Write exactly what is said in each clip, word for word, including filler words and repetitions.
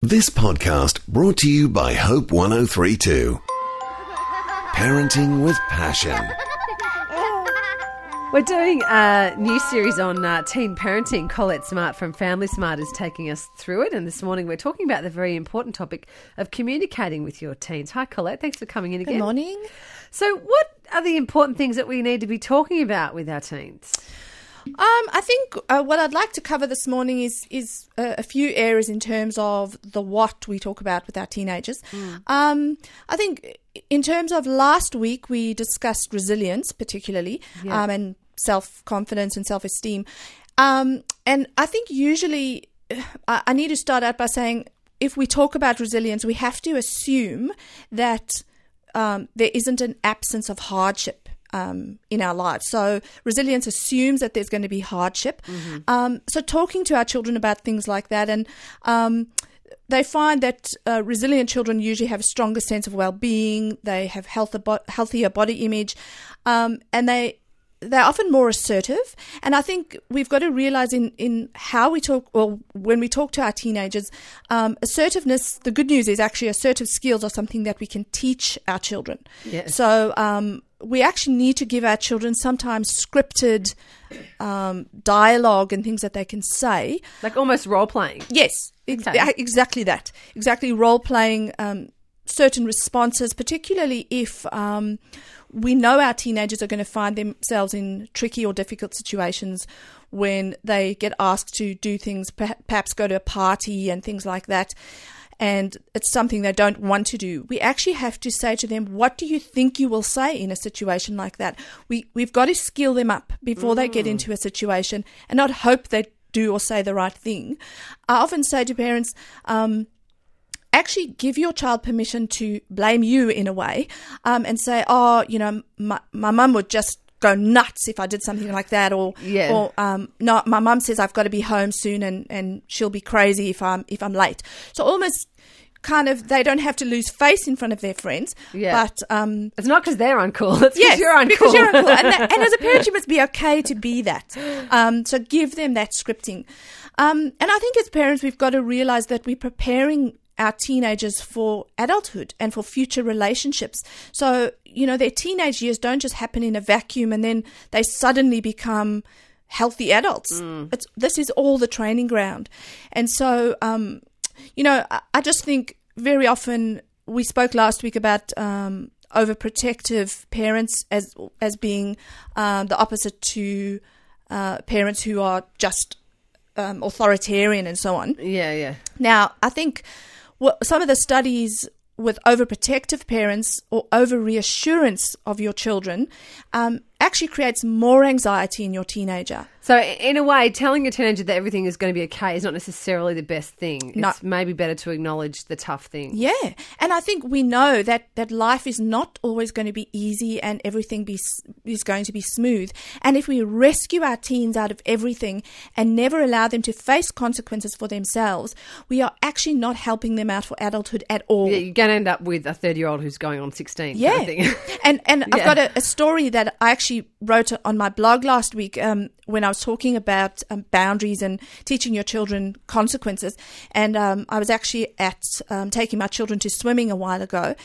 This podcast brought to you by Hope one oh three point two. Parenting with passion. We're doing a new series on uh, teen parenting. Colette Smart from Family Smart is taking us through it. And this morning we're talking about the very important topic of communicating with your teens. Hi, Colette. Thanks for coming in again. Good morning. So what are the important things that we need to be talking about with our teens? Um, I think uh, what I'd like to cover this morning is is uh, a few areas in terms of the what we talk about with our teenagers. Mm. Um, I think in terms of last week, we discussed resilience particularly, yeah. um, and self-confidence and self-esteem. Um, and I think usually I, I need to start out by saying if we talk about resilience, we have to assume that um, there isn't an absence of hardship Um, in our lives. So resilience assumes that there's going to be hardship. Mm-hmm. Um, so talking to our children about things like that, and um, they find that uh, resilient children usually have a stronger sense of well-being. They have healthier, healthier body image, um, and they they're often more assertive. And I think we've got to realize in, in how we talk, or when we talk to our teenagers, um, assertiveness, the good news is actually assertive skills are something that we can teach our children. Yes. So um, we actually need to give our children sometimes scripted um, dialogue and things that they can say. Like almost role-playing. Yes, ex- okay. exactly that. Exactly role-playing um, certain responses, particularly if um, we know our teenagers are going to find themselves in tricky or difficult situations when they get asked to do things, perhaps go to a party and things like that, and it's something they don't want to do. We actually have to say to them, what do you think you will say in a situation like that? We, we've got to skill them up before mm. they get into a situation and not hope they do or say the right thing. I often say to parents, um, actually give your child permission to blame you in a way, um, and say, oh, you know, my, my mum would just go nuts if I did something like that, or, yeah. or um, no, my mum says I've got to be home soon and, and she'll be crazy if I'm, if I'm late. So almost kind of, they don't have to lose face in front of their friends, yeah. but um, it's not because they're uncool, it's yes, because you're uncool. because you're uncool. And, that, and as a parent, you must be okay to be that. Um, so give them that scripting. Um, and I think as parents, we've got to realize that we're preparing our teenagers for adulthood and for future relationships. So, you know, their teenage years don't just happen in a vacuum and then they suddenly become healthy adults. Mm. It's, this is all the training ground. And so, um, you know, I, I just think very often we spoke last week about um, overprotective parents as as being um, the opposite to uh, parents who are just um, authoritarian and so on. Yeah, yeah. Now, I think well, some of the studies with overprotective parents or over reassurance of your children um, actually creates more anxiety in your teenager. So in a way, telling your teenager that everything is going to be okay is not necessarily the best thing. No. It's maybe better to acknowledge the tough things. Yeah. And I think we know that, that life is not always going to be easy and everything be, is going to be smooth. And if we rescue our teens out of everything and never allow them to face consequences for themselves, we are actually not helping them out for adulthood at all. Yeah, you're going to end up with a thirty-year-old who's going on sixteen. Yeah. Kind of thing. and and Yeah. I've got a, a story that I actually wrote on my blog last week um, when I was talking about um, boundaries and teaching your children consequences. And um, I was actually at um, taking my children to swimming a while ago.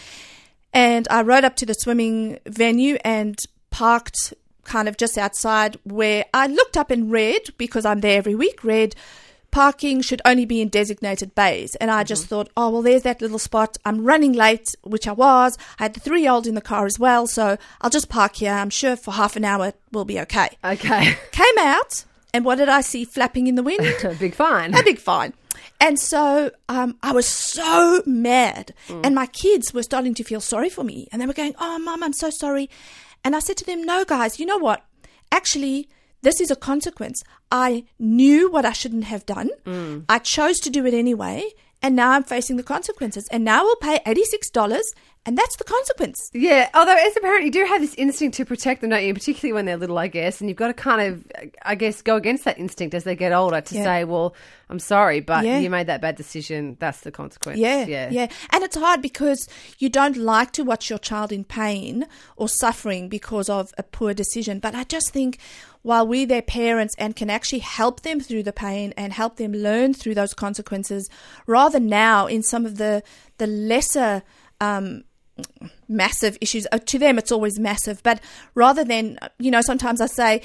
And I rode up to the swimming venue and parked kind of just outside where I looked up and read, because I'm there every week, read parking should only be in designated bays. And I just mm-hmm. thought, oh, well, there's that little spot. I'm running late, which I was. I had the three-year-old in the car as well, so I'll just park here. I'm sure for half an hour we'll be okay. Okay. Came out, and what did I see flapping in the wind? A big fine. A big fine. And so um, I was so mad. Mm. And my kids were starting to feel sorry for me. And they were going, oh, Mum, I'm so sorry. And I said to them, no, guys, you know what? Actually, this is a consequence. I knew what I shouldn't have done. Mm. I chose to do it anyway, and now I'm facing the consequences. And now I'll pay eighty-six dollars and that's the consequence. Yeah, although as a parent, you do have this instinct to protect them, don't you? Particularly when they're little, I guess. And you've got to kind of, I guess, go against that instinct as they get older to Yeah. say, well, I'm sorry, but Yeah. you made that bad decision. That's the consequence. Yeah, yeah. yeah. And it's hard because you don't like to watch your child in pain or suffering because of a poor decision. But I just think while we're their parents and can actually help them through the pain and help them learn through those consequences, rather now in some of the, the lesser um, massive issues, uh, to them it's always massive, but rather than, you know, sometimes I say,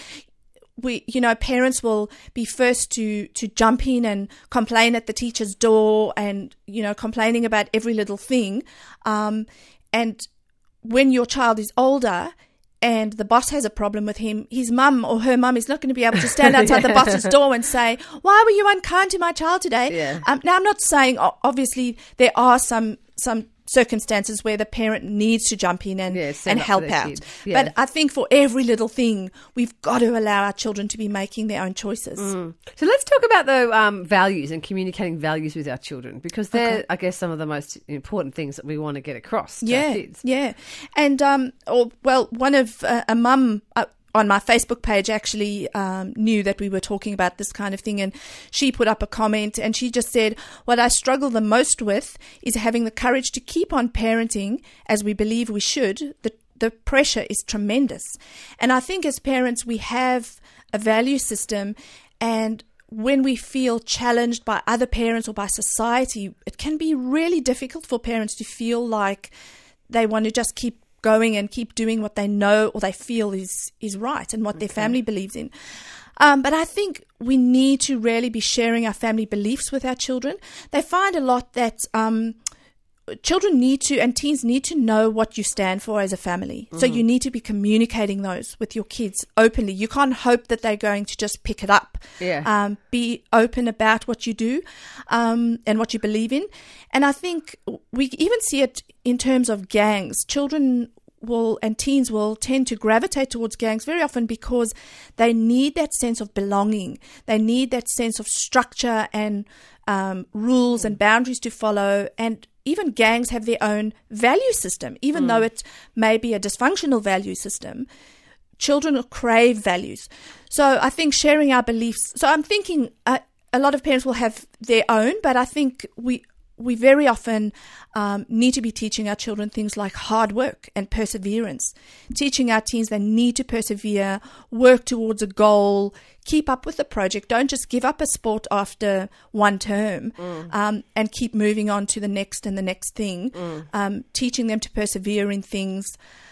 we, you know, parents will be first to, to jump in and complain at the teacher's door and, you know, complaining about every little thing. Um, and when your child is older and the boss has a problem with him, his mum or her mum is not going to be able to stand outside the boss's door and say, why were you unkind to my child today? Yeah. Um, now, I'm not saying, obviously, there are some some circumstances where the parent needs to jump in and, Yeah, stand and up for help their out. kid. Yeah. But I think for every little thing, we've got to allow our children to be making their own choices. Mm. So let's talk about the um, values and communicating values with our children, because they're, Okay. I guess, some of the most important things that we want to get across to Yeah, our kids. yeah. And, um, or, well, one of uh, a mum uh, on my Facebook page actually um, knew that we were talking about this kind of thing, and she put up a comment and she just said, what I struggle the most with is having the courage to keep on parenting as we believe we should. The, the pressure is tremendous. And I think as parents, we have a value system, and when we feel challenged by other parents or by society, it can be really difficult for parents to feel like they want to just keep going and keep doing what they know or they feel is, is right and what Okay. their family believes in. Um, but I think we need to really be sharing our family beliefs with our children. They find a lot that um, children need to, and teens need to know what you stand for as a family. Mm. So you need to be communicating those with your kids openly. You can't hope that they're going to just pick it up. Yeah. Um, be open about what you do um, and what you believe in. And I think we even see it in terms of gangs. Children will and teens will tend to gravitate towards gangs very often because they need that sense of belonging. They need that sense of structure and um, rules and boundaries to follow. And even gangs have their own value system, even mm. though it may be a dysfunctional value system. Children crave values. So I think sharing our beliefs. So I'm thinking uh, a lot of parents will have their own, but I think we we very often um, need to be teaching our children things like hard work and perseverance, teaching our teens they need to persevere, work towards a goal, keep up with the project. Don't just give up a sport after one term mm. um, and keep moving on to the next and the next thing, mm. um, teaching them to persevere in things,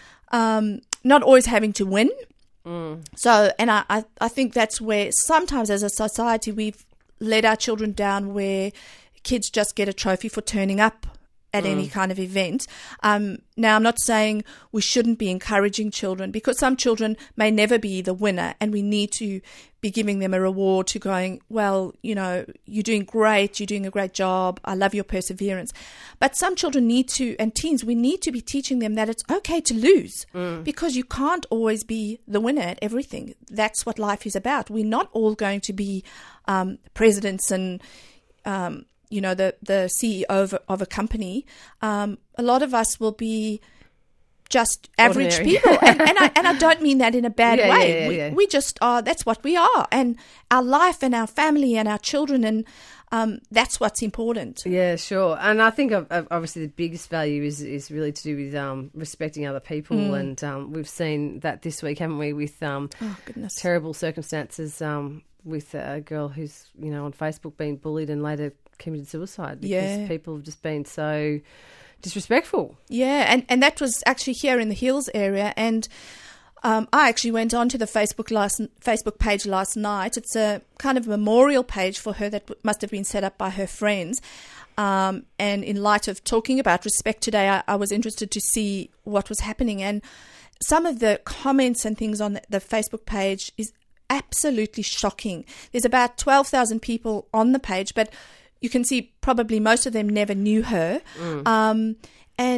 um, not always having to win. Mm. So, and I, I, I think that's where sometimes as a society we've let our children down, where kids just get a trophy for turning up at mm. any kind of event. Um, now, I'm not saying we shouldn't be encouraging children, because some children may never be the winner, and we need to be giving them a reward to going, well, you know, you're doing great, you're doing a great job, I love your perseverance. But some children need to, and teens, we need to be teaching them that it's okay to lose, mm. because you can't always be the winner at everything. That's what life is about. We're not all going to be um, presidents and um you know, the, the C E O of a, of a company. Um, a lot of us will be just average Ordinary. people. And, and, I, and I don't mean that in a bad yeah, way. Yeah, yeah, we, yeah. we just are, that's what we are. And our life and our family and our children, and um, that's what's important. Yeah, sure. And I think obviously the biggest value is, is really to do with um, respecting other people. Mm. And um, we've seen that this week, haven't we, with um, oh, goodness. terrible circumstances um, with a girl who's, you know, on Facebook being bullied and later committed suicide because yeah. people have just been so disrespectful. Yeah, and, and that was actually here in the Hills area, and um, I actually went onto the Facebook last Facebook page last night. It's a kind of memorial page for her that must have been set up by her friends. Um, and in light of talking about respect today, I, I was interested to see what was happening, and some of the comments and things on the, the Facebook page is absolutely shocking. There's about twelve thousand people on the page, but you can see probably most of them never knew her. Mm. Um, and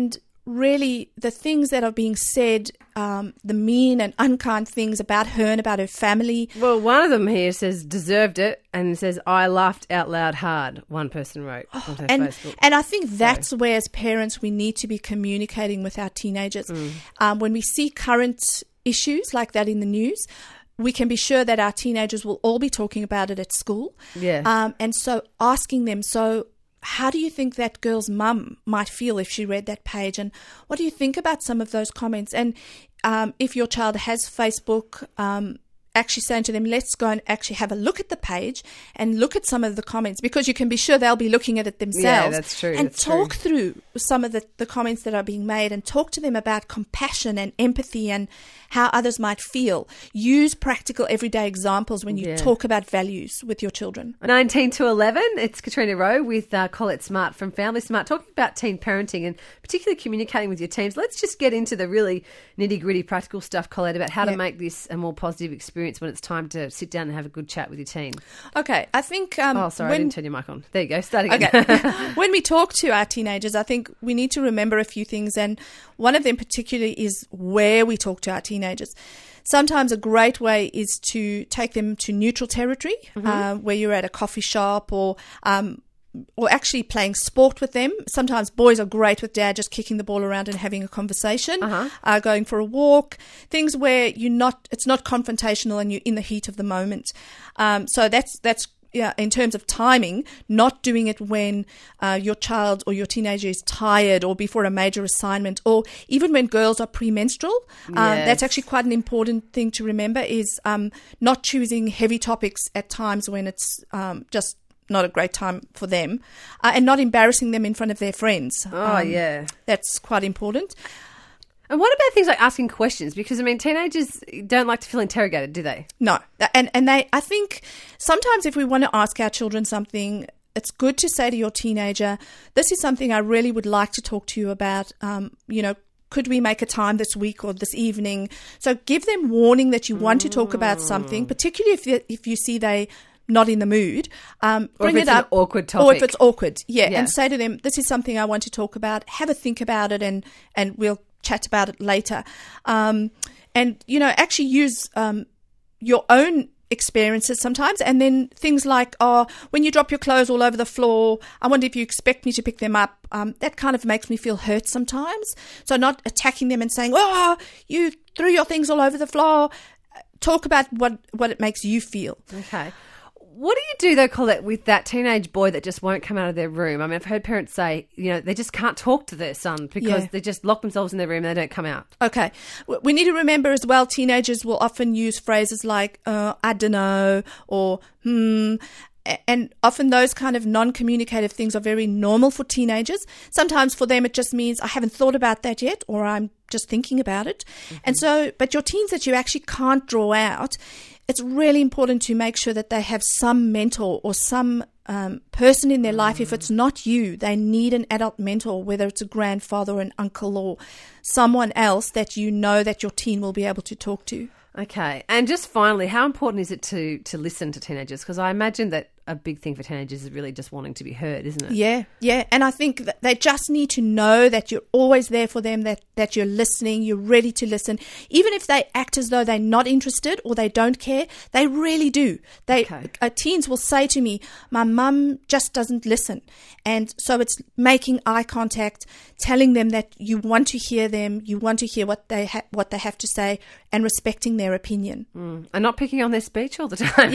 really the things that are being said, um, the mean and unkind things about her and about her family. Well, one of them here says, deserved it, and it says, I laughed out loud hard, one person wrote on her and, Facebook. And I think that's so. where, as parents, we need to be communicating with our teenagers. Mm. Um, when we see current issues like that in the news, we can be sure that our teenagers will all be talking about it at school. Yeah. Um, and so asking them, so how do you think that girl's mum might feel if she read that page? And what do you think about some of those comments? And um, if your child has Facebook, um, actually saying to them, let's go and actually have a look at the page and look at some of the comments, because you can be sure they'll be looking at it themselves. Yeah, that's true. And that's talk true. through some of the, the comments that are being made, and talk to them about compassion and empathy and how others might feel. Use practical everyday examples when you yeah. talk about values with your children. nineteen to eleven, it's Katrina Rowe with uh, Colette Smart from Family Smart, talking about teen parenting and particularly communicating with your teens. Let's just get into the really nitty-gritty practical stuff, Colette, about how yeah. to make this a more positive experience when it's time to sit down and have a good chat with your teen. Okay, I think... Um, oh, sorry, when, I didn't turn your mic on. There you go, start again. Okay. When we talk to our teenagers, I think we need to remember a few things, and one of them particularly is where we talk to our teenagers. Sometimes a great way is to take them to neutral territory, mm-hmm. uh, where you're at a coffee shop or... Um, or actually playing sport with them. Sometimes boys are great with dad just kicking the ball around and having a conversation, uh-huh. uh, going for a walk, things where you're not, it's not confrontational and you're in the heat of the moment. Um, so that's, that's, yeah, in terms of timing, not doing it when uh, your child or your teenager is tired or before a major assignment, or even when girls are premenstrual. Yes. Uh, that's actually quite an important thing to remember, is um, not choosing heavy topics at times when it's um, just not a great time for them, uh, and not embarrassing them in front of their friends. Oh, um, yeah. That's quite important. And what about things like asking questions? Because, I mean, teenagers don't like to feel interrogated, do they? No. And, and they, I think sometimes if we want to ask our children something, it's good to say to your teenager, this is something I really would like to talk to you about, um, you know, could we make a time this week or this evening? So give them warning that you want mm. to talk about something, particularly if you, if you see they not in the mood, um, bring or if it's it up. An awkward topic. Or if it's awkward, yeah, yeah. and say to them, this is something I want to talk about. Have a think about it, and, and we'll chat about it later. Um, and, you know, actually use um, your own experiences sometimes, and then things like, oh, when you drop your clothes all over the floor, I wonder if you expect me to pick them up. Um, that kind of makes me feel hurt sometimes. So not attacking them and saying, oh, you threw your things all over the floor. Talk about what, what it makes you feel. Okay. What do you do, though, Colette, with that teenage boy that just won't come out of their room? I mean, I've heard parents say, you know, they just can't talk to their son because yeah. they just lock themselves in their room and they don't come out. Okay. We need to remember as well, teenagers will often use phrases like, uh, I don't know, or hmm, and often those kind of non-communicative things are very normal for teenagers. Sometimes for them it just means I haven't thought about that yet, or I'm just thinking about it. Mm-hmm. And so, but your teens that you actually can't draw out, it's really important to make sure that they have some mentor or some um, person in their mm. life. If it's not you, they need an adult mentor, whether it's a grandfather or an uncle or someone else that you know that your teen will be able to talk to. Okay. And just finally, how important is it to, to listen to teenagers? Because I imagine that a big thing for teenagers is really just wanting to be heard, isn't it? Yeah, yeah. And I think that they just need to know that you're always there for them, that, that you're listening, you're ready to listen. Even if they act as though they're not interested or they don't care, they really do. They okay. uh, teens will say to me, my mum just doesn't listen. And so it's making eye contact, telling them that you want to hear them, you want to hear what they, ha- what they have to say, and respecting their opinion. Mm. And not picking on their speech all the time.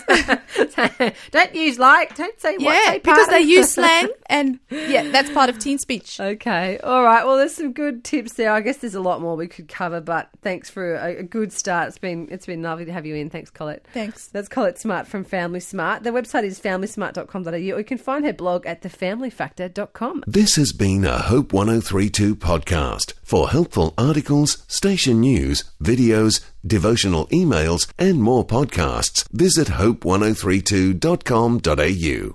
Yes. Don't use like, don't say what, yeah, say because pardon. they use slang, and yeah, that's part of teen speech. Okay, all right. Well, there's some good tips there. I guess there's a lot more we could cover, but thanks for a, a good start. It's been it's been lovely to have you in. Thanks, Colette. Thanks. That's Colette Smart from Family Smart. Their website is family smart dot com dot a u, or you can find her blog at the family factor dot com. This has been a Hope one oh three two podcast. For helpful articles, station news, videos, devotional emails, and more podcasts, visit hope one oh three two dot com dot a u.